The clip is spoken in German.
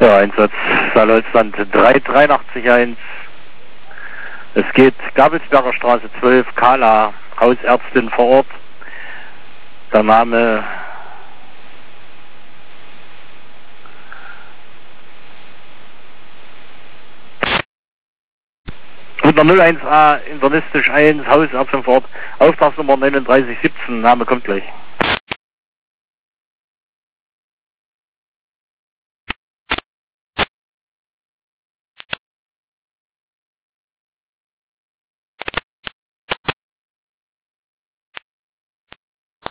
Ja, Einsatz Saarholzland 383-1. Es geht Gabelsberger Straße 12, Kala, Hausärztin vor Ort. Der Name unter 01a, internistisch 1, Hausärztin vor Ort, Auftragsnummer 3917, Name kommt gleich.